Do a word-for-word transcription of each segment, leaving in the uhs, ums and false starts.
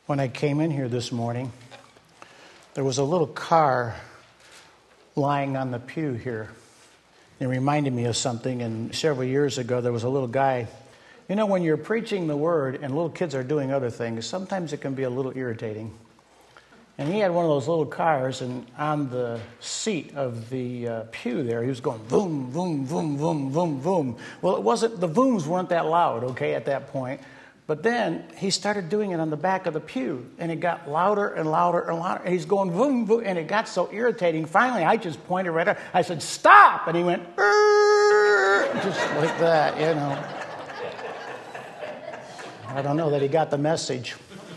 When I came in here this morning, there was a little car lying on the pew here. It reminded me of something, and several years ago there was a little guy. You know, when you're preaching the word and little kids are doing other things, sometimes it can be a little irritating. And he had one of those little cars, and on the seat of the uh, pew there, he was going boom, boom, boom, boom, boom, boom. Well, it wasn't, the booms weren't that loud, okay, at that point. But then he started doing it on the back of the pew, and it got louder and louder and louder. And he's going boom, boom, and it got so irritating. Finally, I just pointed right at him. I said, "Stop!" And he went, "Err," just like that, you know. I don't know that he got the message.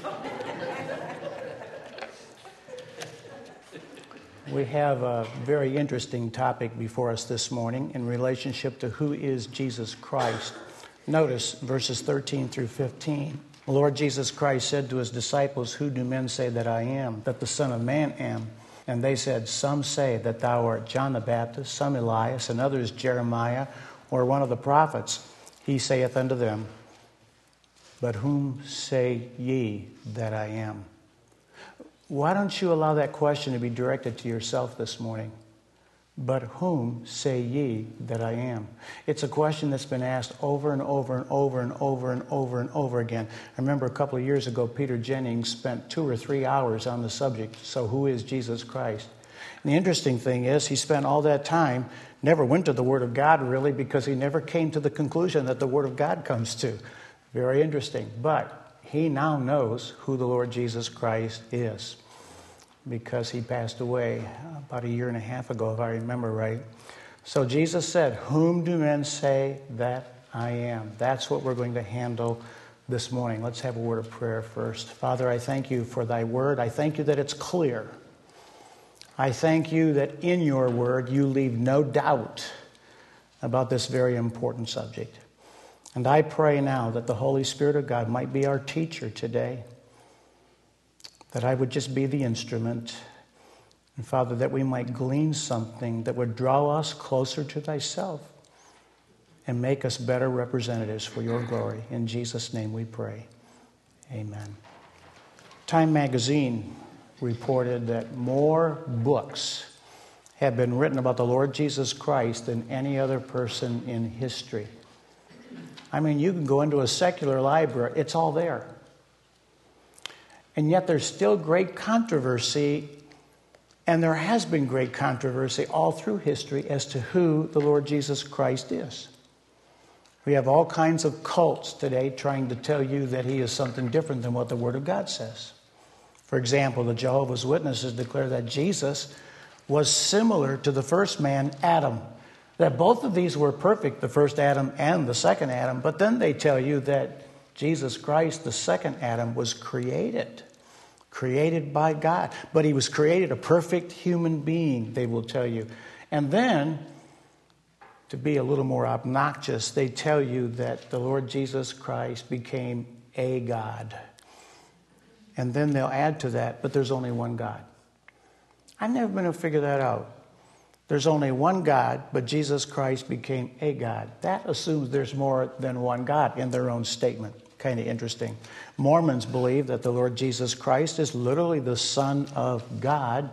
We have a very interesting topic before us this morning in relationship to who is Jesus Christ. Notice verses thirteen through fifteen. The Lord Jesus Christ said to his disciples, "Who do men say that I am, that the Son of Man am?" And they said, "Some say that thou art John the Baptist, some Elias, and others Jeremiah, or one of the prophets." He saith unto them, "But whom say ye that I am?" Why don't you allow that question to be directed to yourself this morning? But whom say ye that I am? It's a question that's been asked over and over and over and over and over and over again. I remember a couple of years ago, Peter Jennings spent two or three hours on the subject. So who is Jesus Christ? And the interesting thing is he spent all that time, never went to the Word of God really, because he never came to the conclusion that the Word of God comes to. Very interesting. But he now knows who the Lord Jesus Christ is, because he passed away about a year and a half ago, if I remember right. So Jesus said, "Whom do men say that I am?" That's what we're going to handle this morning. Let's have a word of prayer first. Father, I thank you for thy word. I thank you that it's clear. I thank you that in your word you leave no doubt about this very important subject. And I pray now that the Holy Spirit of God might be our teacher today, that I would just be the instrument. And Father, that we might glean something that would draw us closer to thyself and make us better representatives for your glory. In Jesus' name we pray. Amen. Time magazine reported that more books have been written about the Lord Jesus Christ than any other person in history. I mean, you can go into a secular library, it's all there. And yet there's still great controversy, and there has been great controversy all through history as to who the Lord Jesus Christ is. We have all kinds of cults today trying to tell you that he is something different than what the Word of God says. For example, the Jehovah's Witnesses declare that Jesus was similar to the first man, Adam. That both of these were perfect, the first Adam and the second Adam, but then they tell you that Jesus Christ, the second Adam, was created. Created by God. But he was created a perfect human being, they will tell you. And then, to be a little more obnoxious, they tell you that the Lord Jesus Christ became a God. And then they'll add to that, but there's only one God. I've never been able to figure that out. There's only one God, but Jesus Christ became a God. That assumes there's more than one God in their own statement. Kind of interesting. Mormons believe that the Lord Jesus Christ is literally the Son of God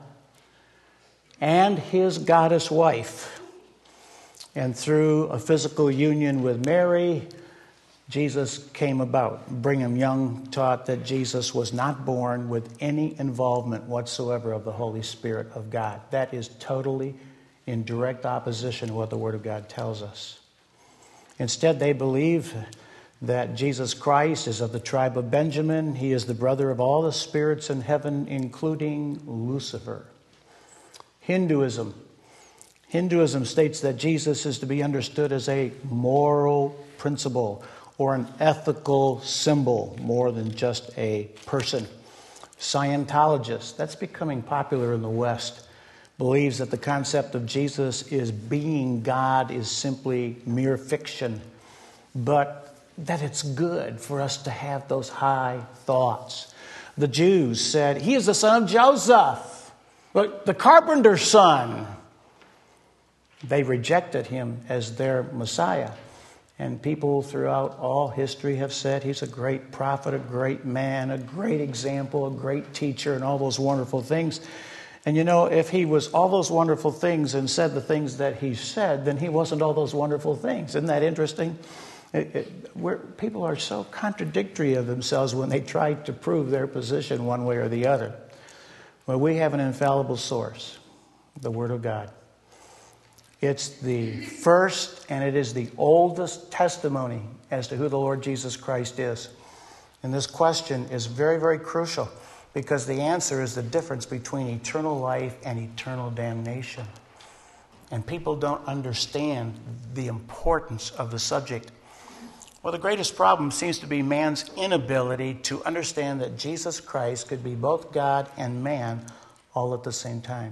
and his goddess wife. And through a physical union with Mary, Jesus came about. Brigham Young taught that Jesus was not born with any involvement whatsoever of the Holy Spirit of God. That is totally in direct opposition to what the Word of God tells us. Instead, they believe that Jesus Christ is of the tribe of Benjamin. He is the brother of all the spirits in heaven, including Lucifer. Hinduism. Hinduism states that Jesus is to be understood as a moral principle or an ethical symbol more than just a person. Scientologists, that's becoming popular in the West, believes that the concept of Jesus is being God is simply mere fiction, but that it's good for us to have those high thoughts. The Jews said, he is the son of Joseph, the carpenter's son. They rejected him as their Messiah. And people throughout all history have said he's a great prophet, a great man, a great example, a great teacher, and all those wonderful things. And you know, if he was all those wonderful things and said the things that he said, then he wasn't all those wonderful things. Isn't that interesting? It, it, we're, people are so contradictory of themselves when they try to prove their position one way or the other. Well, we have an infallible source, the Word of God. It's the first and it is the oldest testimony as to who the Lord Jesus Christ is. And this question is very, very crucial because the answer is the difference between eternal life and eternal damnation. And people don't understand the importance of the subject. Well, the greatest problem seems to be man's inability to understand that Jesus Christ could be both God and man all at the same time.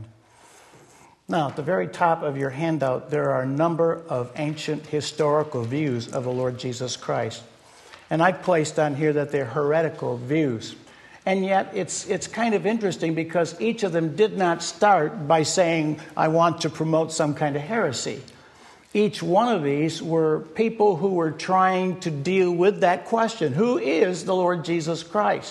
Now, at the very top of your handout, there are a number of ancient historical views of the Lord Jesus Christ. And I've placed on here that they're heretical views. And yet, it's it's kind of interesting because each of them did not start by saying, I want to promote some kind of heresy. Each one of these were people who were trying to deal with that question. Who is the Lord Jesus Christ?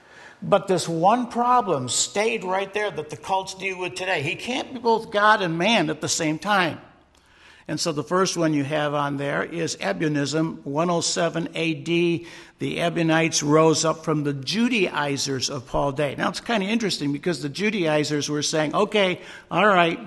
But this one problem stayed right there that the cults deal with today. He can't be both God and man at the same time. And so the first one you have on there is Ebionism, one oh seven A D. The Ebionites rose up from the Judaizers of Paul's day. Now it's kind of interesting because the Judaizers were saying, okay, all right,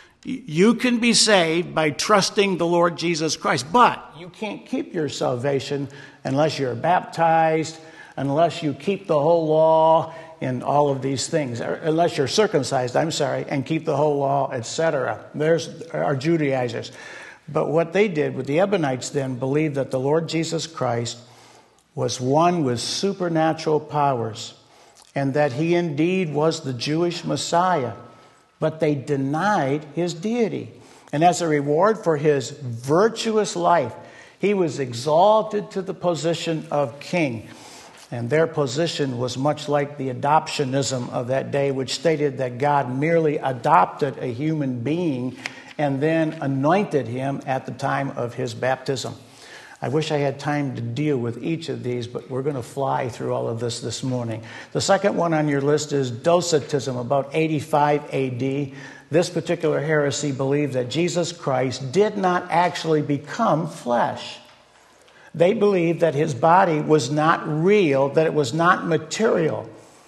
you can be saved by trusting the Lord Jesus Christ, but you can't keep your salvation unless you're baptized, unless you keep the whole law and all of these things, unless you're circumcised, I'm sorry, and keep the whole law, et cetera. There's our Judaizers. But what they did with the Ebionites then believed that the Lord Jesus Christ was one with supernatural powers and that he indeed was the Jewish Messiah, but they denied his deity. And as a reward for his virtuous life, he was exalted to the position of king. And their position was much like the adoptionism of that day, which stated that God merely adopted a human being and then anointed him at the time of his baptism. I wish I had time to deal with each of these, but we're going to fly through all of this this morning. The second one on your list is Docetism, about eighty-five A D. This particular heresy believed that Jesus Christ did not actually become flesh. They believed that his body was not real, that it was not material,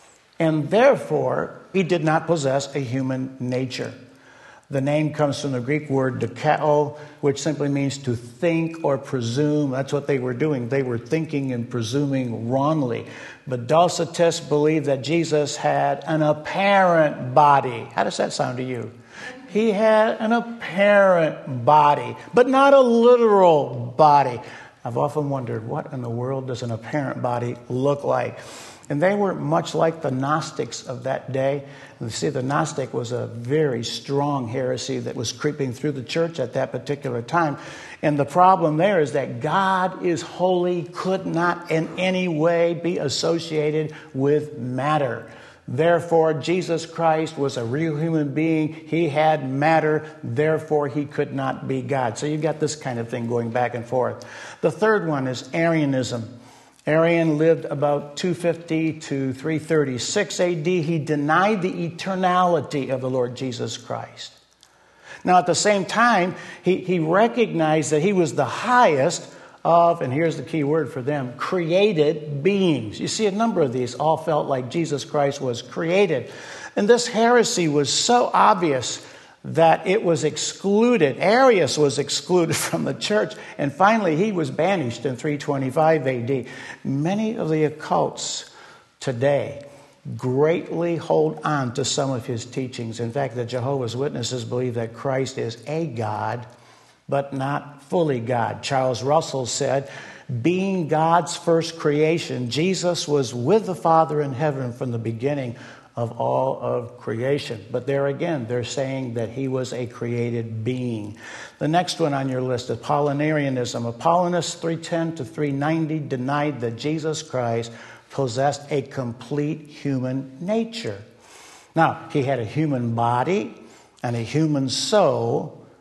and therefore he did not possess a human nature. The name comes from the Greek word dokeo, which simply means to think or presume. That's what they were doing. They were thinking and presuming wrongly. But Docetists believed that Jesus had an apparent body. How does that sound to you? He had an apparent body, but not a literal body. I've often wondered, what in the world does an apparent body look like? And they were much like the Gnostics of that day. You see, the Gnostic was a very strong heresy that was creeping through the church at that particular time. And the problem there is that God is holy, could not in any way be associated with matter. Therefore, Jesus Christ was a real human being. He had matter. Therefore, he could not be God. So you've got this kind of thing going back and forth. The third one is Arianism. Arian lived about two fifty to three thirty-six A D. He denied the eternality of the Lord Jesus Christ. Now, at the same time, he, he recognized that he was the highest of, and here's the key word for them, created beings. You see, a number of these all felt like Jesus Christ was created. And this heresy was so obvious that it was excluded. Arius was excluded from the church, and finally he was banished in three twenty-five A D. Many of the occults today greatly hold on to some of his teachings. In fact, the Jehovah's Witnesses believe that Christ is a God, but not fully God. Charles Russell said, being God's first creation, Jesus was with the Father in heaven from the beginning of all of creation. But there again, they're saying that he was a created being. The next one on your list is Apollinarianism. Apollonius three ten to three ninety denied that Jesus Christ possessed a complete human nature. Now, he had a human body and a human soul,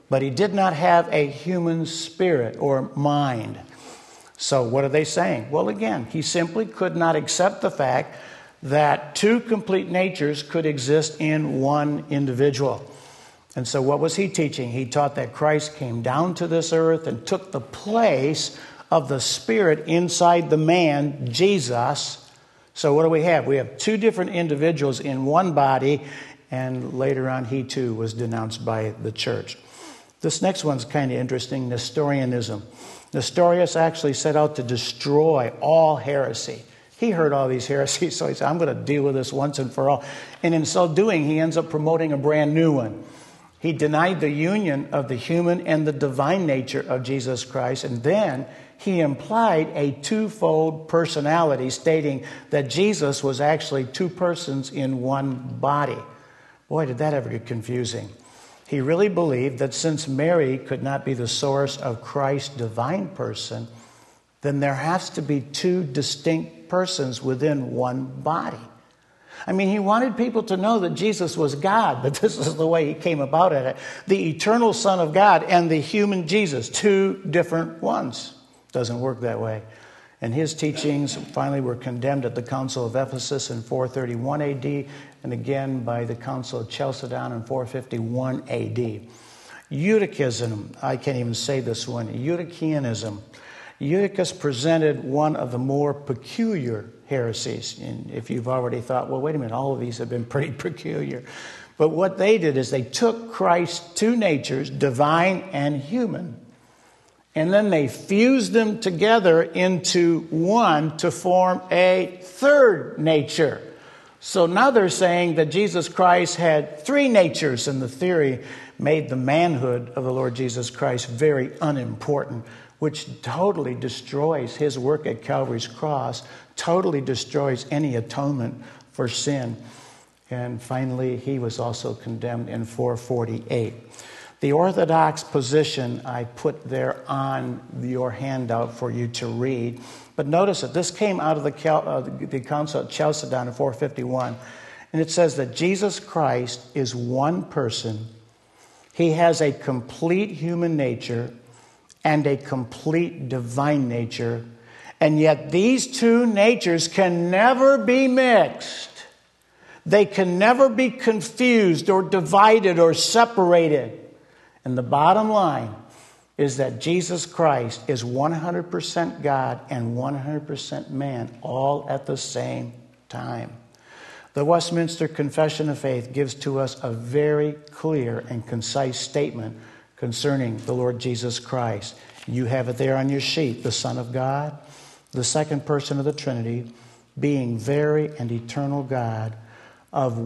but he did not have a human spirit or mind. So what are they saying? Well, again, he simply could not accept the fact that two complete natures could exist in one individual. And so what was he teaching? He taught that Christ came down to this earth and took the place of the spirit inside the man, Jesus. So what do we have? We have two different individuals in one body, and later on he too was denounced by the church. This next one's kind of interesting, Nestorianism. Nestorius actually set out to destroy all heresy. He heard all these heresies, so he said, I'm going to deal with this once and for all. And in so doing, he ends up promoting a brand new one. He denied the union of the human and the divine nature of Jesus Christ, and then he implied a twofold personality, stating that Jesus was actually two persons in one body. Boy, did that ever get confusing. He really believed that since Mary could not be the source of Christ's divine person, then there has to be two distinct persons within one body. I mean, he wanted people to know that Jesus was God, but this is the way he came about it. The eternal Son of God and the human Jesus, two different ones. Doesn't work that way. And his teachings finally were condemned at the Council of Ephesus in four thirty-one A D and again by the Council of Chalcedon in four fifty-one A D. Eutychism, I can't even say this one, Eutychianism. Eutychus presented one of the more peculiar heresies. And if you've already thought, well, wait a minute, all of these have been pretty peculiar. But what they did is they took Christ's two natures, divine and human, and then they fused them together into one to form a third nature. So now they're saying that Jesus Christ had three natures, and the theory made the manhood of the Lord Jesus Christ very unimportant, which totally destroys his work at Calvary's cross, totally destroys any atonement for sin. And finally, he was also condemned in four forty-eight. The Orthodox position I put there on your handout for you to read. But notice that this came out of the, Cal- uh, the Council of Chalcedon in four fifty-one. And it says that Jesus Christ is one person. He has a complete human nature and a complete divine nature. And yet these two natures can never be mixed. They can never be confused or divided or separated. And the bottom line is that Jesus Christ is one hundred percent God and one hundred percent man, all at the same time. The Westminster Confession of Faith gives to us a very clear and concise statement concerning the Lord Jesus Christ. You have it there on your sheet. The Son of God, the second person of the Trinity, being very and eternal God, of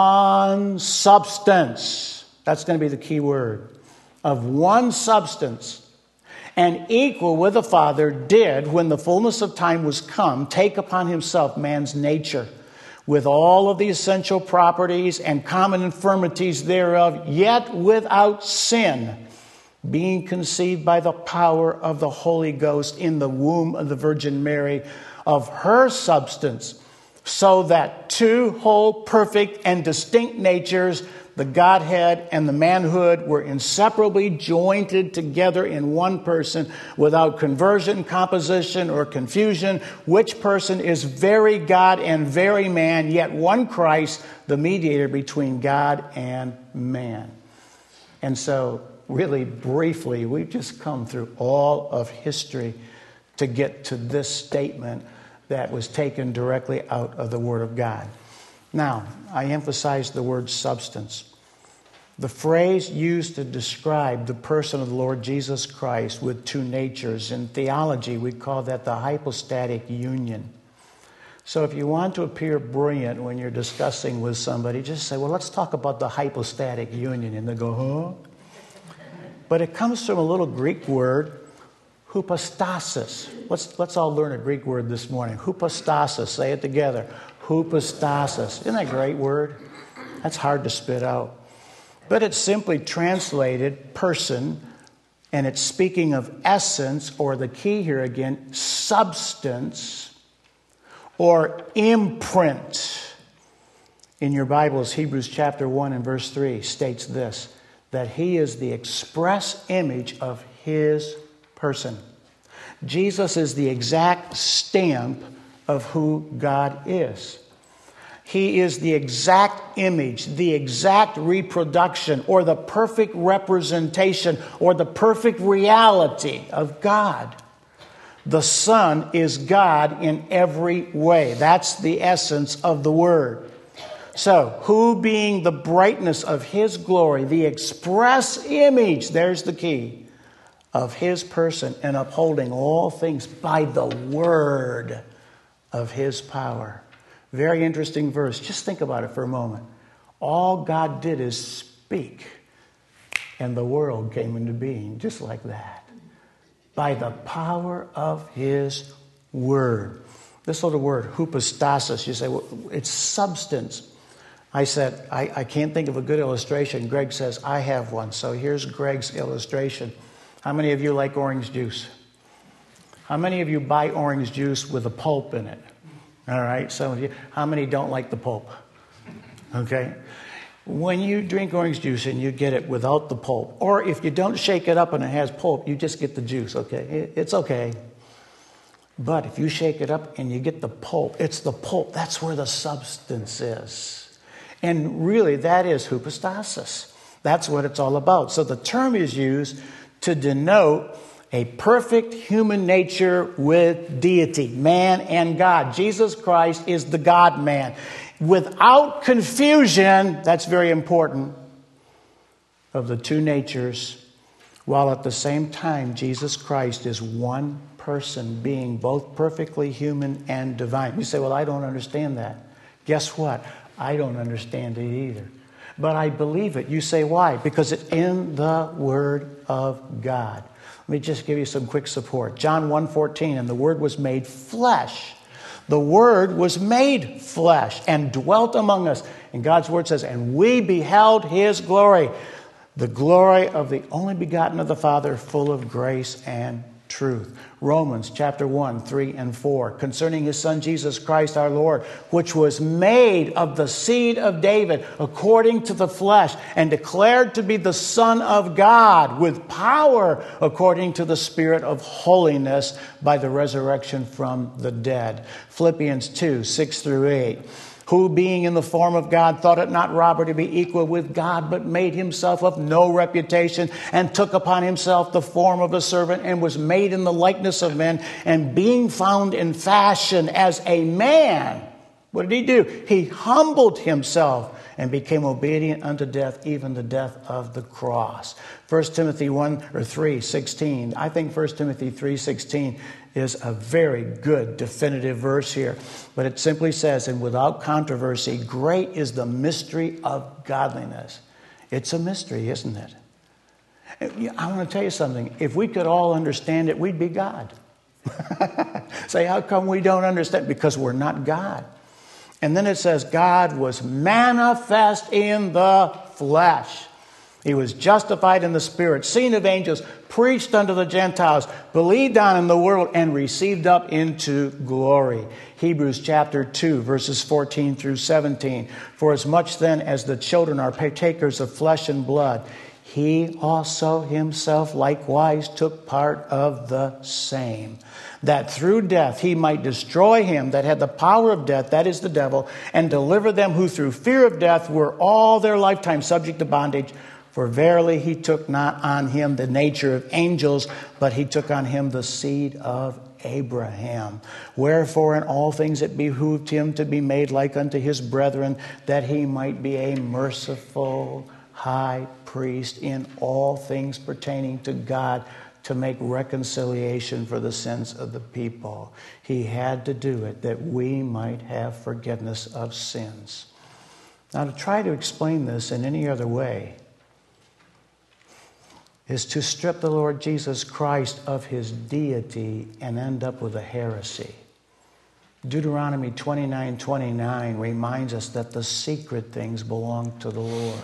one substance. That's going to be the key word. Of one substance, and equal with the Father, did, when the fullness of time was come, take upon himself man's nature, with all of the essential properties and common infirmities thereof, yet without sin, being conceived by the power of the Holy Ghost in the womb of the Virgin Mary, of her substance, so that two whole, perfect, and distinct natures, the Godhead and the manhood, were inseparably jointed together in one person without conversion, composition, or confusion, which person is very God and very man, yet one Christ, the mediator between God and man. And so, really briefly, we've just come through all of history to get to this statement that was taken directly out of the Word of God. Now, I emphasize the word substance. The phrase used to describe the person of the Lord Jesus Christ with two natures. In theology, we call that the hypostatic union. So if you want to appear brilliant when you're discussing with somebody, just say, well, let's talk about the hypostatic union. And they go, huh? But it comes from a little Greek word, hypostasis. Let's, let's all learn a Greek word this morning. Hypostasis. Say it together. Hypostasis. Isn't that a great word? That's hard to spit out. But it's simply translated person, and it's speaking of essence, or the key here again, substance, or imprint. In your Bibles, Hebrews chapter one and verse three states this: that he is the express image of his person. Jesus is the exact stamp of who God is. He is the exact image, the exact reproduction, or the perfect representation, or the perfect reality of God. The Son is God in every way. That's the essence of the Word. So, who being the brightness of his glory, the express image, there's the key, of his person, and upholding all things by the word of his power. Very interesting verse. Just think about it for a moment. All God did is speak, and the world came into being just like that. By the power of his word. This little word, hypostasis, you say, well, it's substance. I said, I, I can't think of a good illustration. Greg says, I have one. So here's Greg's illustration. How many of you like orange juice? How many of you buy orange juice with a pulp in it? All right, some of you. How many don't like the pulp? Okay. When you drink orange juice and you get it without the pulp, or if you don't shake it up and it has pulp, you just get the juice, okay? It's okay. But if you shake it up and you get the pulp, it's the pulp. That's where the substance is. And really, that is hypostasis. That's what it's all about. So the term is used to denote a perfect human nature with deity, man and God. Jesus Christ is the God-man. Without confusion, that's very important, of the two natures, while at the same time, Jesus Christ is one person, being both perfectly human and divine. You say, well, I don't understand that. Guess what? I don't understand it either. But I believe it. You say, why? Because it's in the Word of God. Let me just give you some quick support. John one fourteen, and the Word was made flesh. The Word was made flesh and dwelt among us. And God's Word says, and we beheld His glory, the glory of the only begotten of the Father, full of grace and truth. Romans chapter one, three, and four, concerning His Son Jesus Christ our Lord, which was made of the seed of David according to the flesh, and declared to be the Son of God with power according to the Spirit of holiness by the resurrection from the dead. Philippians two, six through eight. Who being in the form of God thought it not robbery to be equal with God, but made himself of no reputation, and took upon himself the form of a servant, and was made in the likeness of men, and being found in fashion as a man. What did he do? He humbled himself and became obedient unto death, even the death of the cross. First Timothy one or three sixteen. I think First Timothy three sixteen is a very good definitive verse here. But it simply says, and without controversy, great is the mystery of godliness. It's a mystery, isn't it? I want to tell you something. If we could all understand it, we'd be God. Say, how come we don't understand? Because we're not God. And then it says, God was manifest in the flesh. He was justified in the Spirit, seen of angels, preached unto the Gentiles, believed on in the world, and received up into glory. Hebrews chapter two, verses fourteen through seventeen. For as much then as the children are partakers of flesh and blood, he also himself likewise took part of the same, that through death he might destroy him that had the power of death, that is the devil, and deliver them who through fear of death were all their lifetime subject to bondage. For verily he took not on him the nature of angels, but he took on him the seed of Abraham. Wherefore in all things it behooved him to be made like unto his brethren, that he might be a merciful high priest in all things pertaining to God, to make reconciliation for the sins of the people. He had to do it that we might have forgiveness of sins. Now, to try to explain this in any other way is to strip the Lord Jesus Christ of his deity and end up with a heresy. Deuteronomy twenty-nine twenty-nine reminds us that the secret things belong to the Lord.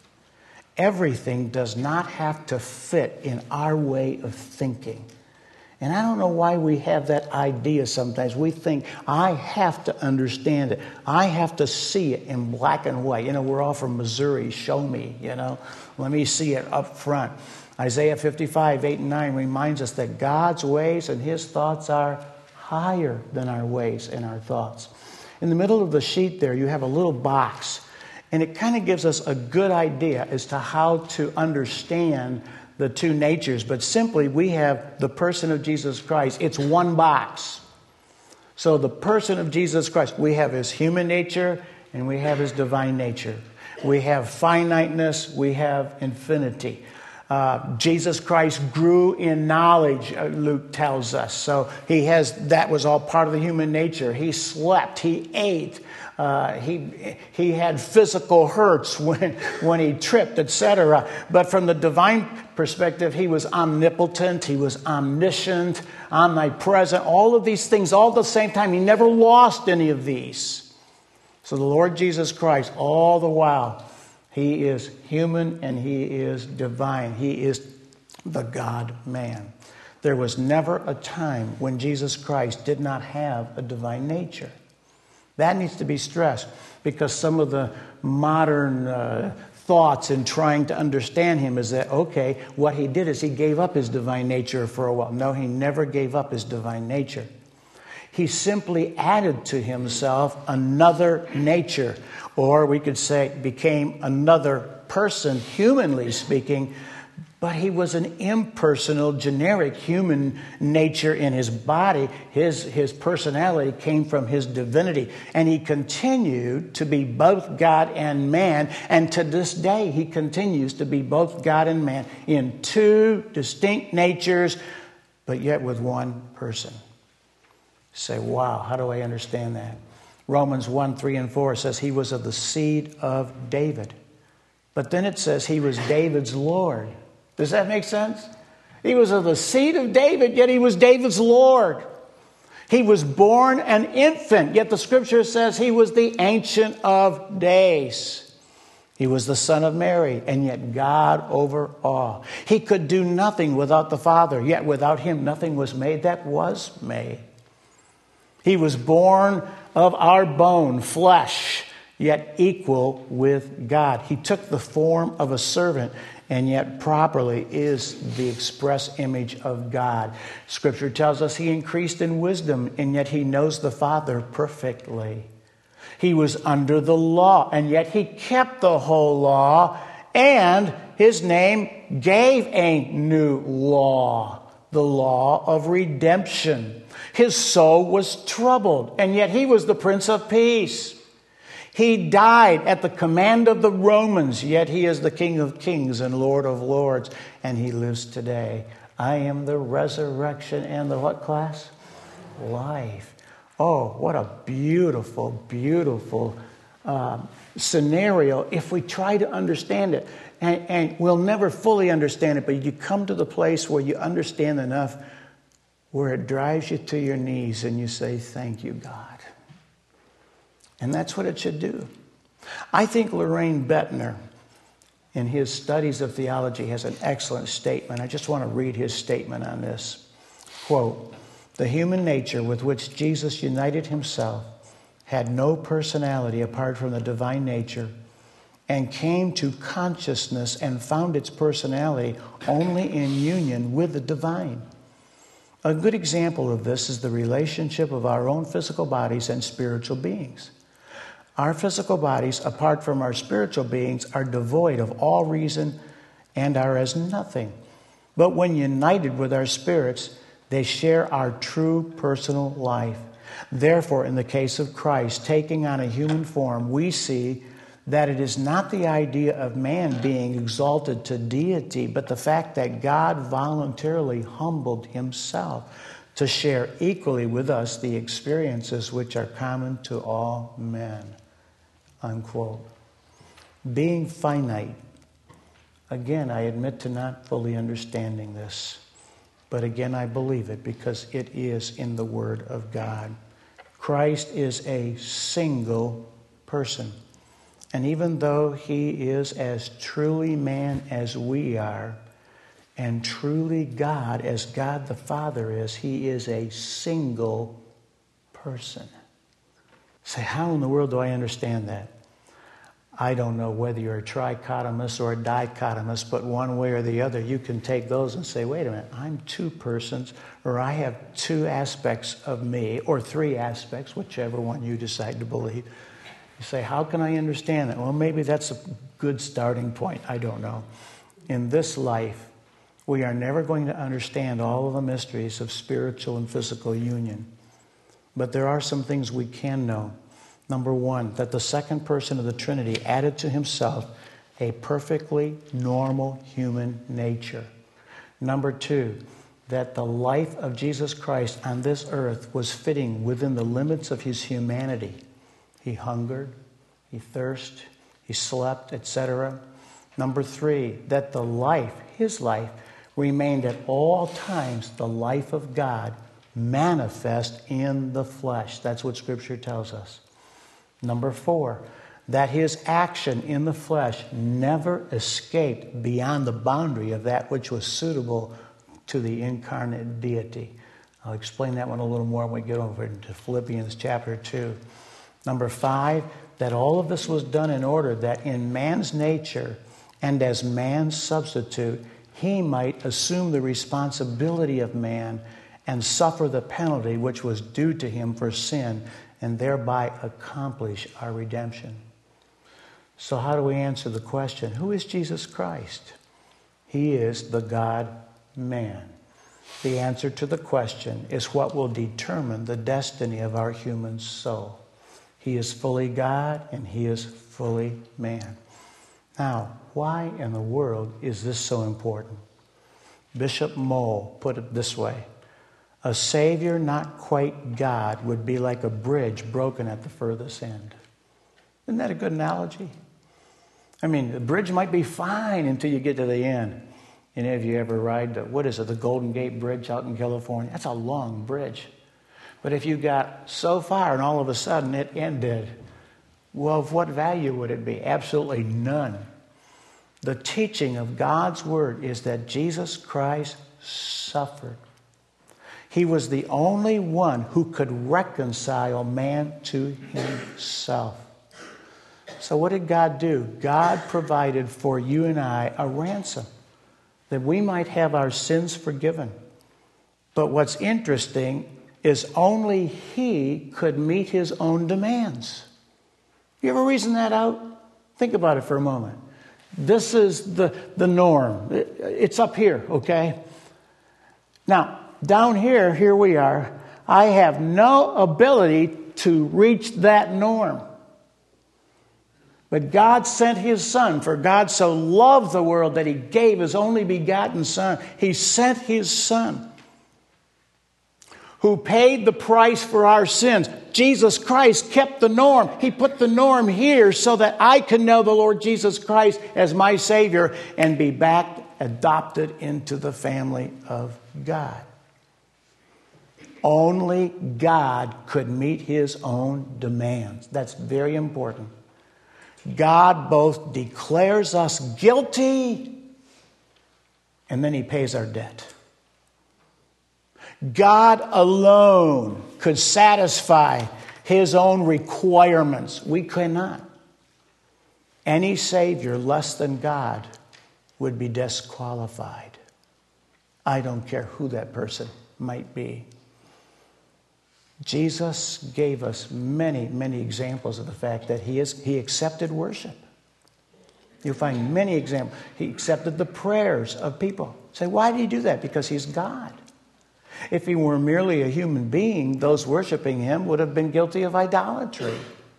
Everything does not have to fit in our way of thinking. And I don't know why we have that idea sometimes. We think, I have to understand it. I have to see it in black and white. You know, we're all from Missouri. Show me, you know. Let me see it up front. Isaiah fifty-five, eight and nine reminds us that God's ways and his thoughts are higher than our ways and our thoughts. In the middle of the sheet there, you have a little box. And it kind of gives us a good idea as to how to understand the two natures. But simply, we have the person of Jesus Christ. It's one box. So the person of Jesus Christ, we have his human nature and we have his divine nature. We have finiteness, we have infinity. Uh, Jesus Christ grew in knowledge, uh, Luke tells us. So he has, that was all part of the human nature. He slept, he ate, uh, he he had physical hurts when when he tripped, et cetera. But from the divine perspective, he was omnipotent, he was omniscient, omnipresent, all of these things all at the same time. He never lost any of these. So the Lord Jesus Christ, all the while, he is human and he is divine. He is the God-man. There was never a time when Jesus Christ did not have a divine nature. That needs to be stressed because some of the modern uh, thoughts in trying to understand him is that, okay, what he did is he gave up his divine nature for a while. No, he never gave up his divine nature. He simply added to himself another nature, or we could say became another person, humanly speaking, but he was an impersonal, generic human nature in his body. His, his personality came from his divinity, and he continued to be both God and man, and to this day he continues to be both God and man in two distinct natures, but yet with one person. Say, wow, how do I understand that? Romans one, three, and four says he was of the seed of David. But then it says he was David's Lord. Does that make sense? He was of the seed of David, yet he was David's Lord. He was born an infant, yet the scripture says he was the Ancient of Days. He was the son of Mary, and yet God over all. He could do nothing without the Father, yet without him nothing was made that was made. He was born of our bone, flesh, yet equal with God. He took the form of a servant, and yet properly is the express image of God. Scripture tells us he increased in wisdom, and yet he knows the Father perfectly. He was under the law, and yet he kept the whole law, and his name gave a new law, the law of redemption. His soul was troubled, and yet he was the Prince of Peace. He died at the command of the Romans, yet he is the King of Kings and Lord of Lords, and he lives today. I am the resurrection and the what class? Life. Oh, what a beautiful, beautiful uh, scenario if we try to understand it. And, and we'll never fully understand it, but you come to the place where you understand enough where it drives you to your knees and you say, thank you, God. And that's what it should do. I think Loraine Bettner, in his studies of theology, has an excellent statement. I just want to read his statement on this. Quote, the human nature with which Jesus united himself had no personality apart from the divine nature and came to consciousness and found its personality only in union with the divine. A good example of this is the relationship of our own physical bodies and spiritual beings. Our physical bodies, apart from our spiritual beings, are devoid of all reason and are as nothing. But when united with our spirits, they share our true personal life. Therefore, in the case of Christ taking on a human form, we see that it is not the idea of man being exalted to deity, but the fact that God voluntarily humbled himself to share equally with us the experiences which are common to all men. Unquote. Being finite. Again, I admit to not fully understanding this. But again, I believe it because it is in the Word of God. Christ is a single person. And even though he is as truly man as we are, and truly God, as God the Father is, he is a single person. Say, how in the world do I understand that? I don't know whether you're a trichotomist or a dichotomist, but one way or the other, you can take those and say, wait a minute, I'm two persons, or I have two aspects of me, or three aspects, whichever one you decide to believe. You say, how can I understand that? Well, maybe that's a good starting point. I don't know. In this life, we are never going to understand all of the mysteries of spiritual and physical union. But there are some things we can know. Number one, that the second person of the Trinity added to himself a perfectly normal human nature. Number two, that the life of Jesus Christ on this earth was fitting within the limits of his humanity. He hungered, he thirsted, he slept, et cetera. Number three, that the life, his life, remained at all times the life of God manifest in the flesh. That's what Scripture tells us. Number four, that his action in the flesh never escaped beyond the boundary of that which was suitable to the incarnate deity. I'll explain that one a little more when we get over into Philippians chapter two. Number five, that all of this was done in order that in man's nature and as man's substitute, he might assume the responsibility of man and suffer the penalty which was due to him for sin, and thereby accomplish our redemption. So how do we answer the question, who is Jesus Christ? He is the God-man. The answer to the question is what will determine the destiny of our human soul. He is fully God and he is fully man. Now, why in the world is this so important? Bishop Moll put it this way: a Savior not quite God would be like a bridge broken at the furthest end. Isn't that a good analogy? I mean, the bridge might be fine until you get to the end. Any of you ever ride, the, what is it, the Golden Gate Bridge out in California? That's a long bridge. But if you got so far and all of a sudden it ended, well, of what value would it be? Absolutely none. The teaching of God's Word is that Jesus Christ suffered. He was the only one who could reconcile man to himself. So what did God do? God provided for you and I a ransom that we might have our sins forgiven. But what's interesting is only He could meet His own demands. You ever reason that out? Think about it for a moment. This is the, the norm. It, it's up here, okay? Now, down here, here we are. I have no ability to reach that norm. But God sent His Son, for God so loved the world that He gave His only begotten Son. He sent His Son, who paid the price for our sins. Jesus Christ kept the norm. He put the norm here so that I can know the Lord Jesus Christ as my Savior and be back adopted into the family of God. Only God could meet His own demands. That's very important. God both declares us guilty and then He pays our debt. God alone could satisfy His own requirements. We cannot. Any Savior less than God would be disqualified. I don't care who that person might be. Jesus gave us many, many examples of the fact that He is He accepted worship. You'll find many examples. He accepted the prayers of people. Say, why did He do that? Because He's God. If He were merely a human being, those worshiping Him would have been guilty of idolatry.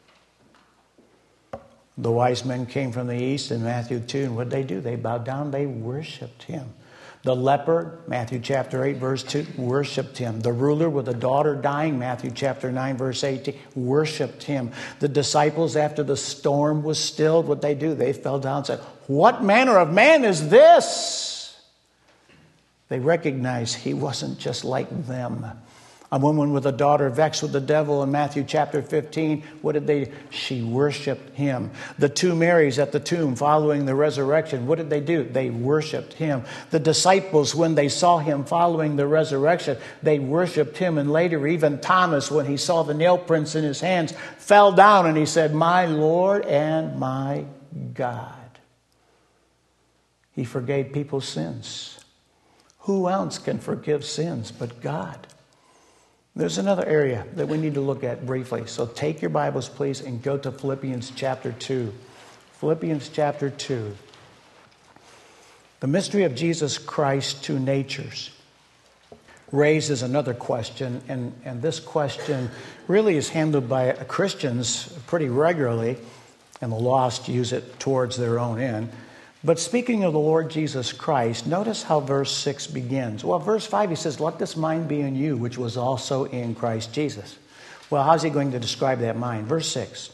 The wise men came from the east in Matthew two, and what did they do? They bowed down, they worshiped Him. The leper, Matthew chapter eight, verse two, worshiped Him. The ruler with a daughter dying, Matthew chapter nine, verse eighteen, worshiped Him. The disciples, after the storm was stilled, what they do? They fell down and said, "What manner of man is this?" They recognized He wasn't just like them. A woman with a daughter vexed with the devil in Matthew chapter fifteen, what did they do? She worshiped him. The two Marys at the tomb following the resurrection, what did they do? They worshiped him. The disciples, when they saw him following the resurrection, they worshiped him. And later, even Thomas, when he saw the nail prints in his hands, fell down and he said, "My Lord and my God." He forgave people's sins. Who else can forgive sins but God? There's another area that we need to look at briefly. So take your Bibles, please, and go to Philippians chapter two. Philippians chapter two. The mystery of Jesus Christ's two natures raises another question, and, and this question really is handled by Christians pretty regularly, and the lost use it towards their own end. But speaking of the Lord Jesus Christ, notice how verse six begins. Well, verse five, he says, "Let this mind be in you, which was also in Christ Jesus." Well, how's he going to describe that mind? Verse six.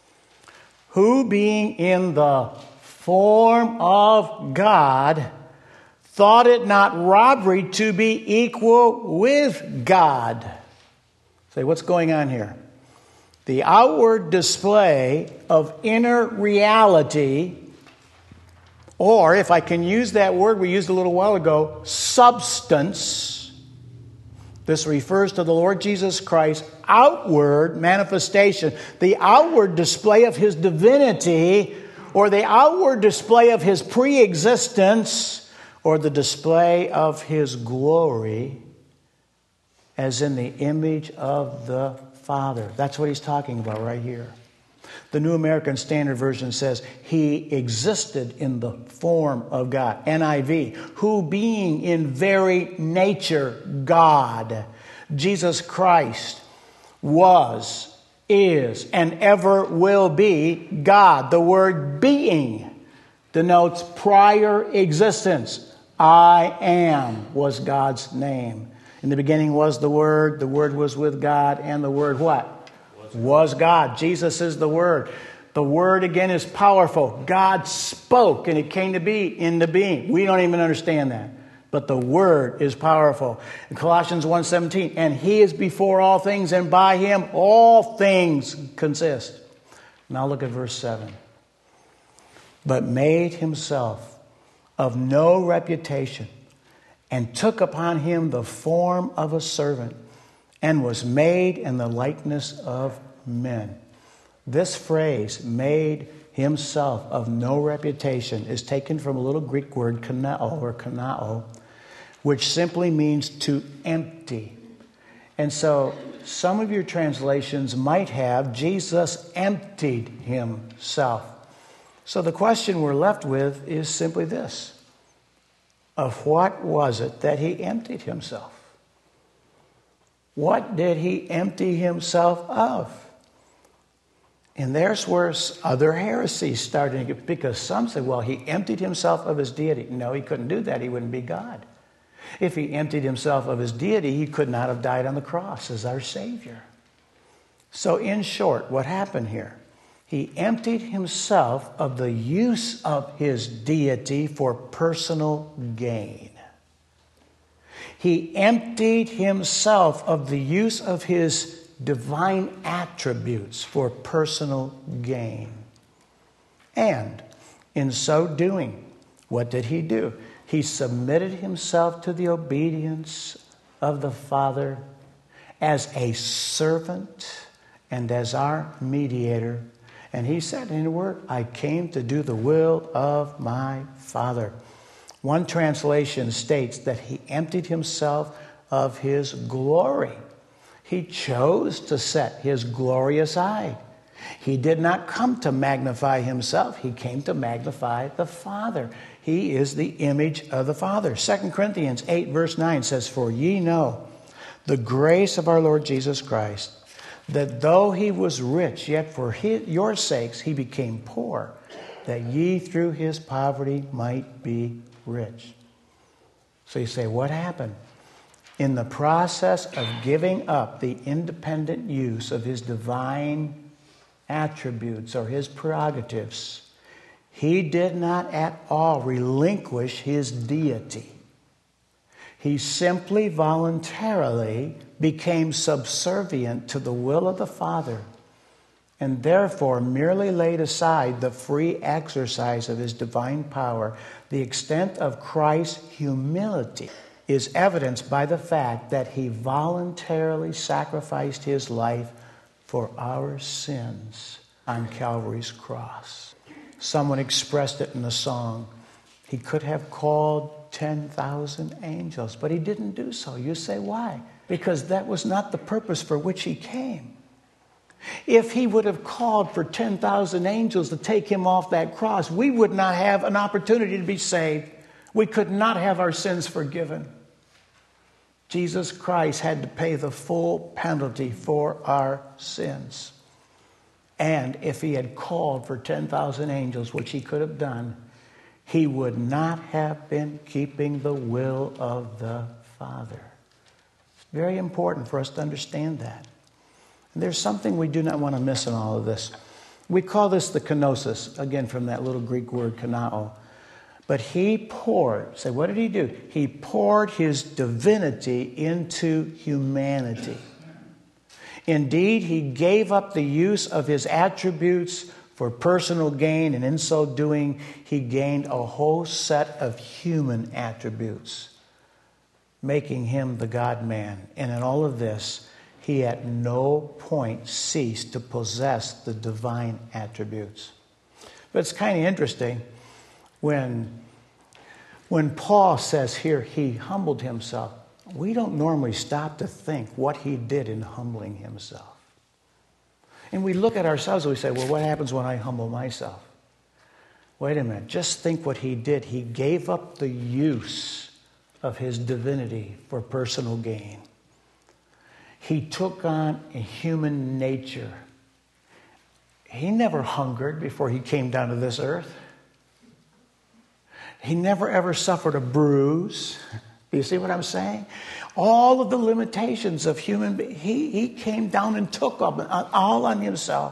"Who being in the form of God, thought it not robbery to be equal with God." Say, what's going on here? The outward display of inner reality, or, if I can use that word we used a little while ago, substance. This refers to the Lord Jesus Christ's outward manifestation, the outward display of his divinity, or the outward display of his pre-existence, or the display of his glory, as in the image of the Father. That's what he's talking about right here. The New American Standard Version says, "He existed in the form of God." N I V, "Who being in very nature God." Jesus Christ was, is, and ever will be God. The word being denotes prior existence. I am was God's name. In the beginning was the Word, the Word was with God, and the Word what? Was God. Jesus is the Word. The Word, again, is powerful. God spoke, and it came to be into being. We don't even understand that. But the Word is powerful. In Colossians one seventeen, "And He is before all things, and by Him all things consist." Now look at verse seven. "But made Himself of no reputation, and took upon Him the form of a servant, and was made in the likeness of men." This phrase, "made himself of no reputation," is taken from a little Greek word, kanao or kanao, which simply means to empty. And so some of your translations might have, "Jesus emptied himself." So the question we're left with is simply this: of what was it that he emptied himself? What did he empty himself of? And there's where other heresies started, because some say, well, he emptied himself of his deity. No, he couldn't do that. He wouldn't be God. If he emptied himself of his deity, he could not have died on the cross as our Savior. So in short, what happened here? He emptied himself of the use of his deity for personal gain. He emptied himself of the use of his divine attributes for personal gain. And in so doing, what did he do? He submitted himself to the obedience of the Father as a servant and as our mediator. And he said in a word, "I came to do the will of my Father." One translation states that he emptied himself of his glory. He chose to set his glory aside. He did not come to magnify himself. He came to magnify the Father. He is the image of the Father. Second Corinthians eight verse nine says, "For ye know the grace of our Lord Jesus Christ, that though he was rich, yet for his, your sakes he became poor, that ye through his poverty might be rich." So you say, what happened? In the process of giving up the independent use of his divine attributes or his prerogatives, he did not at all relinquish his deity. He simply voluntarily became subservient to the will of the Father, and therefore merely laid aside the free exercise of his divine power. The extent of Christ's humility is evidenced by the fact that he voluntarily sacrificed his life for our sins on Calvary's cross. Someone expressed it in the song. He could have called ten thousand angels, but he didn't do so. You say, why? Because that was not the purpose for which he came. If he would have called for ten thousand angels to take him off that cross, we would not have an opportunity to be saved. We could not have our sins forgiven. Jesus Christ had to pay the full penalty for our sins. And if he had called for ten thousand angels, which he could have done, he would not have been keeping the will of the Father. It's very important for us to understand that. And there's something we do not want to miss in all of this. We call this the kenosis, again from that little Greek word kanao. But he poured, say, what did he do? He poured his divinity into humanity. Indeed, he gave up the use of his attributes for personal gain, and in so doing, he gained a whole set of human attributes, making him the God-man. And in all of this, he at no point ceased to possess the divine attributes. But it's kind of interesting when, when Paul says here he humbled himself. We don't normally stop to think what he did in humbling himself. And we look at ourselves and we say, well, what happens when I humble myself? Wait a minute, just think what he did. He gave up the use of his divinity for personal gain. He took on a human nature. He never hungered before he came down to this earth. He never ever suffered a bruise. Do you see what I'm saying? All of the limitations of human, he, he came down and took them all on himself.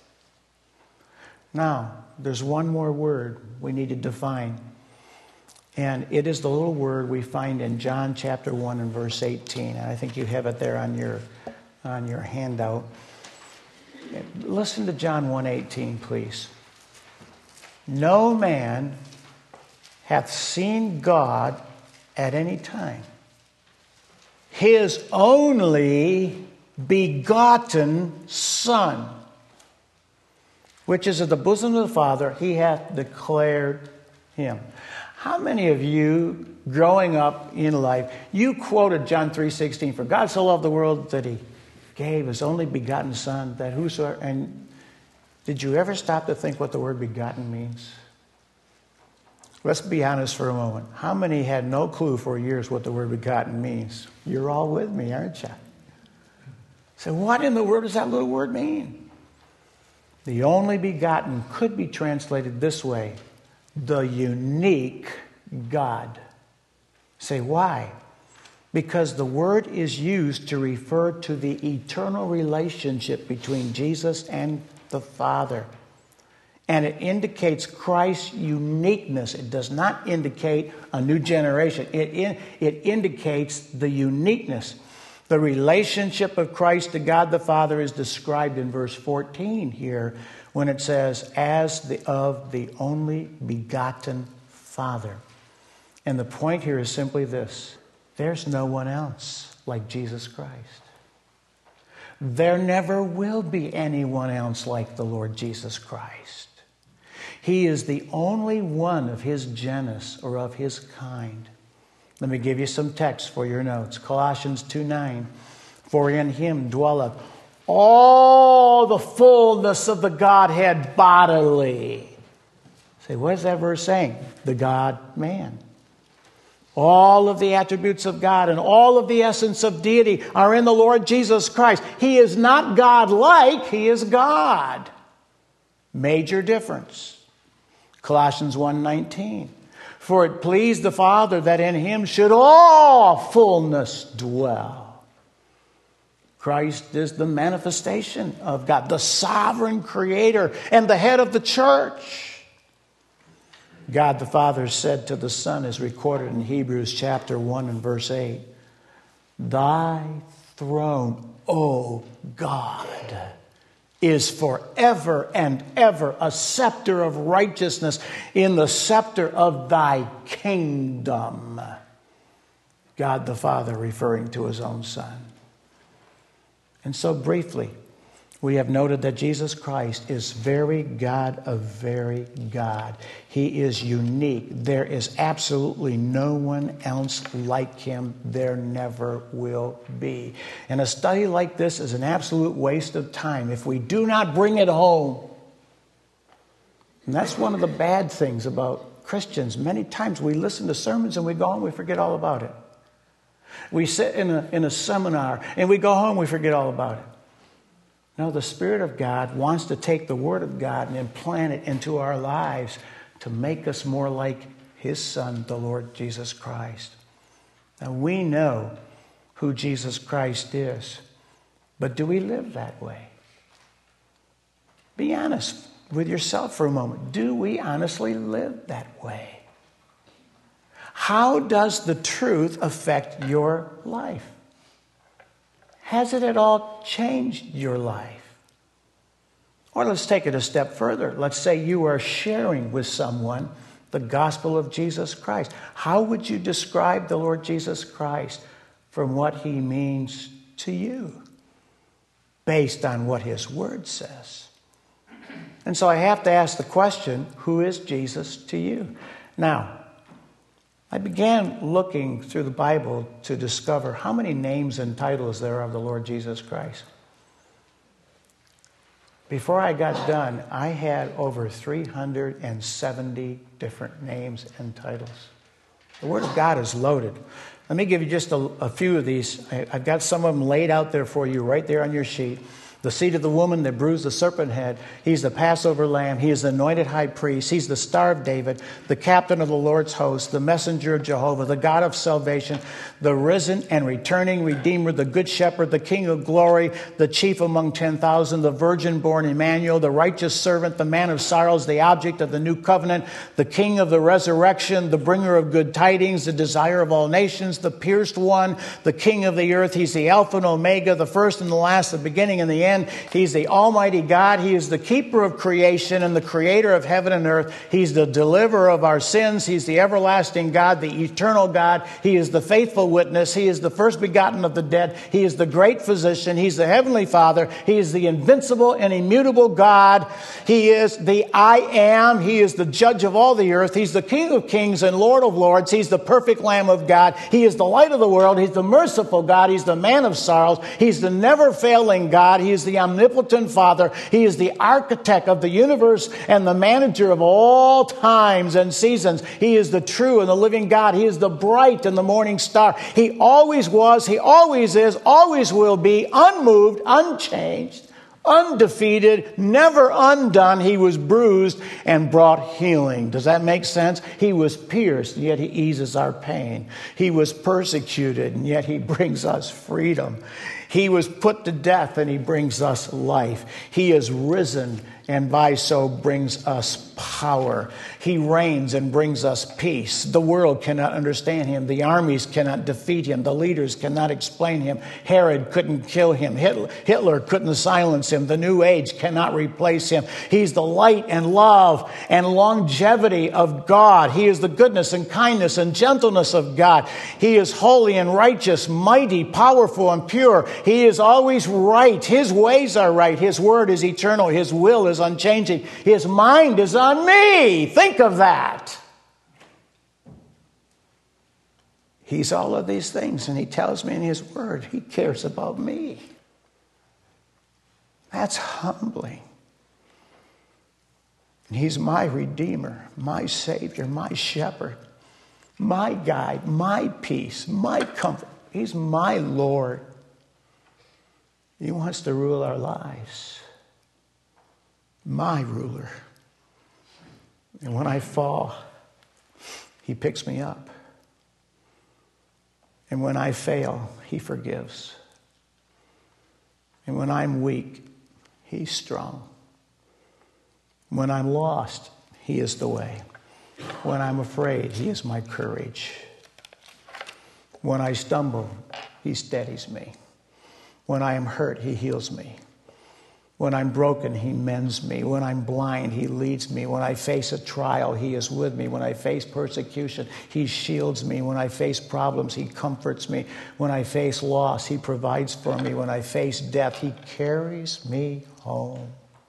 Now, there's one more word we need to define. And it is the little word we find in John chapter one and verse eighteen. And I think you have it there on your, on your handout. Listen to John one eighteen, please. No man hath seen God at any time. His only begotten Son, which is at the bosom of the Father, he hath declared him. How many of you, growing up in life, you quoted John three sixteen, for God so loved the world that he gave his only begotten Son, that whosoever, and did you ever stop to think what the word begotten means? Let's be honest for a moment. How many had no clue for years what the word begotten means? You're all with me, aren't you? So what in the world does that little word mean? The only begotten could be translated this way: the unique God. Say, why? Because the word is used to refer to the eternal relationship between Jesus and the Father. And it indicates Christ's uniqueness. It does not indicate a new generation. It, in, it indicates the uniqueness. The relationship of Christ to God the Father is described in verse fourteen here when it says, as the, of the only begotten Father. And the point here is simply this: there's no one else like Jesus Christ. There never will be anyone else like the Lord Jesus Christ. He is the only one of his genus, or of his kind. Let me give you some text for your notes. Colossians two nine. For in him dwelleth all the fullness of the Godhead bodily. Say, what is that verse saying? The God-man. All of the attributes of God and all of the essence of deity are in the Lord Jesus Christ. He is not God-like, he is God. Major difference. Colossians one nineteen. For it pleased the Father that in him should all fullness dwell. Christ is the manifestation of God, the sovereign creator and the head of the church. God the Father said to the Son, as recorded in Hebrews chapter one and verse eight, "Thy throne, O God, is forever and ever a scepter of righteousness in the scepter of thy kingdom." God the Father referring to his own Son. And so briefly, we have noted that Jesus Christ is very God of very God. He is unique. There is absolutely no one else like him. There never will be. And a study like this is an absolute waste of time if we do not bring it home. And that's one of the bad things about Christians. Many times we listen to sermons and we go home, we forget all about it. We sit in a, in a seminar and we go home, we forget all about it. No, the Spirit of God wants to take the Word of God and implant it into our lives to make us more like his Son, the Lord Jesus Christ. Now, we know who Jesus Christ is, but do we live that way? Be honest with yourself for a moment. Do we honestly live that way? How does the truth affect your life? Has it at all changed your life? Or let's take it a step further. Let's say you are sharing with someone the gospel of Jesus Christ. How would you describe the Lord Jesus Christ from what he means to you based on what his word says? And so I have to ask the question, who is Jesus to you? Now, I began looking through the Bible to discover how many names and titles there are of the Lord Jesus Christ. Before I got done, I had over three hundred seventy different names and titles. The Word of God is loaded. Let me give you just a, a few of these. I, I've got some of them laid out there for you right there on your sheet. The seed of the woman that bruised the serpent head. He's the Passover lamb. He is the anointed high priest. He's the Star of David, the captain of the Lord's host, the messenger of Jehovah, the God of salvation, the risen and returning Redeemer, the good shepherd, the King of glory, the chief among ten thousand, the virgin-born Emmanuel, the righteous servant, the man of sorrows, the object of the new covenant, the King of the resurrection, the bringer of good tidings, the desire of all nations, the pierced one, the King of the earth. He's the Alpha and Omega, the first and the last, the beginning and the end. He's the Almighty God. He is the keeper of creation and the creator of heaven and earth. He's the deliverer of our sins. He's the everlasting God, the eternal God. He is the faithful witness. He is the first begotten of the dead. He is the great physician. He's the heavenly Father. He is the invincible and immutable God. He is the I am. He is the judge of all the earth. He's the King of kings and Lord of lords. He's the perfect Lamb of God. He is the light of the world. He's the merciful God. He's the man of sorrows. He's the never failing God. He is the omnipotent Father. He is the architect of the universe and the manager of all times and seasons. He is the true and the living God. He is the bright and the morning star. He always was, he always is, always will be, unmoved, unchanged, undefeated, never undone. He was bruised and brought healing. Does that make sense? He was pierced, yet he eases our pain. He was persecuted, and yet he brings us freedom. He was put to death, and he brings us life. He is risen, and by so brings us power. He reigns and brings us peace. The world cannot understand him. The armies cannot defeat him. The leaders cannot explain him. Herod couldn't kill him. Hitler, Hitler couldn't silence him. The New Age cannot replace him. He's the light and love and longevity of God. He is the goodness and kindness and gentleness of God. He is holy and righteous, mighty, powerful, and pure. He is always right. His ways are right. His word is eternal. His will is unchanging. His mind is on me. Think of that. He's all of these things, and he tells me in his word he cares about me. That's humbling. And he's my Redeemer, my Savior, my Shepherd, my guide, my peace, my comfort. He's my Lord. He wants to rule our lives. My ruler. And when I fall, he picks me up. And when I fail, he forgives. And when I'm weak, he's strong. When I'm lost, he is the way. When I'm afraid, he is my courage. When I stumble, he steadies me. When I am hurt, he heals me. When I'm broken, he mends me. When I'm blind, he leads me. When I face a trial, he is with me. When I face persecution, he shields me. When I face problems, he comforts me. When I face loss, he provides for me. When I face death, he carries me home.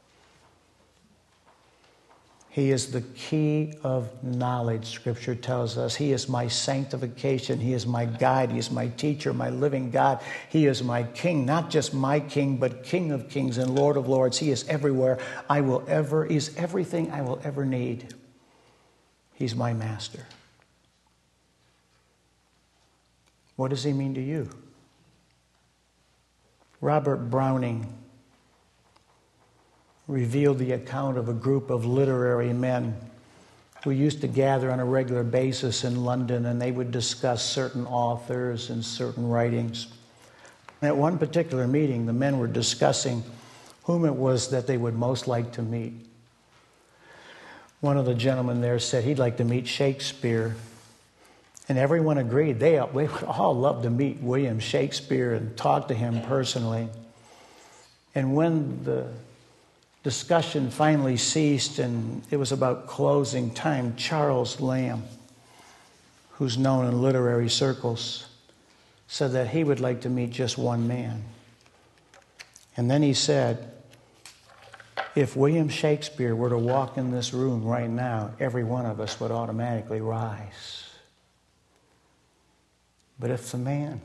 He is the key of knowledge, Scripture tells us. He is my sanctification. He is my guide. He is my teacher, my living God. He is my King, not just my King, but King of kings and Lord of lords. He is everywhere I will ever, he is everything I will ever need. He's my master. What does he mean to you? Robert Browning revealed the account of a group of literary men who used to gather on a regular basis in London, and they would discuss certain authors and certain writings. And at one particular meeting, the men were discussing whom it was that they would most like to meet. One of the gentlemen there said he'd like to meet Shakespeare, and everyone agreed. They, they would all love to meet William Shakespeare and talk to him personally. And when the discussion finally ceased and it was about closing time, Charles Lamb, who's known in literary circles, said that he would like to meet just one man. And then he said, if William Shakespeare were to walk in this room right now, every one of us would automatically rise. But if the man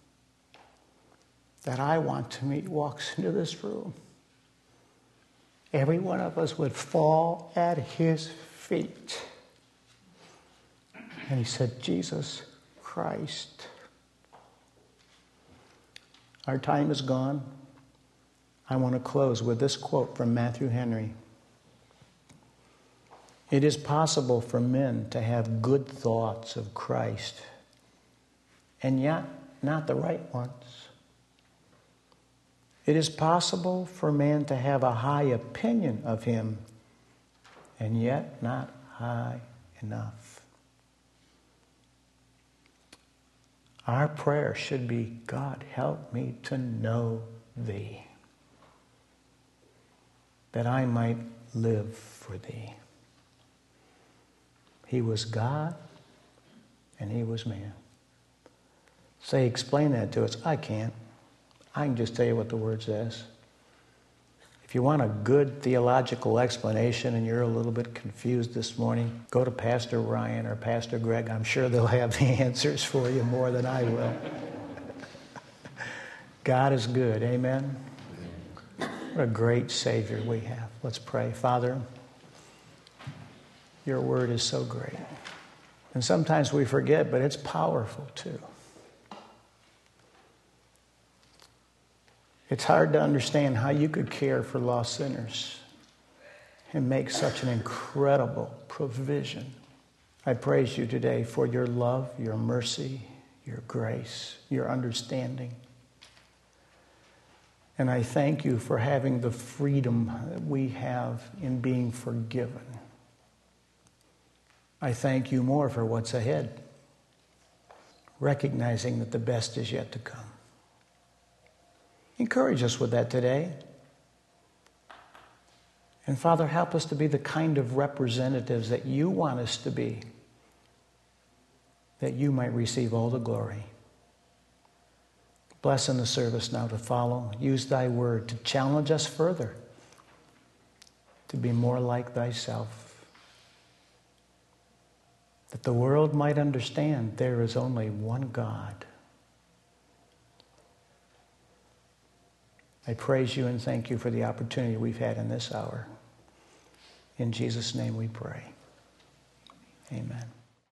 that I want to meet walks into this room, every one of us would fall at his feet. And he said, Jesus Christ. Our time is gone. I want to close with this quote from Matthew Henry. It is possible for men to have good thoughts of Christ, and yet not the right ones. It is possible for man to have a high opinion of him, and yet not high enough. Our prayer should be, God, help me to know thee, that I might live for thee. He was God, and he was man. Say, explain that to us. I can't. I can just tell you what the Word says. If you want a good theological explanation and you're a little bit confused this morning, go to Pastor Ryan or Pastor Greg. I'm sure they'll have the answers for you more than I will. God is good. Amen? What a great Savior we have. Let's pray. Father, your Word is so great. And sometimes we forget, but it's powerful too. It's hard to understand how you could care for lost sinners and make such an incredible provision. I praise you today for your love, your mercy, your grace, your understanding. And I thank you for having the freedom that we have in being forgiven. I thank you more for what's ahead, recognizing that the best is yet to come. Encourage us with that today. And Father, help us to be the kind of representatives that you want us to be, that you might receive all the glory. Bless in the service now to follow. Use thy word to challenge us further, to be more like thyself, that the world might understand there is only one God. I praise you and thank you for the opportunity we've had in this hour. In Jesus' name we pray. Amen.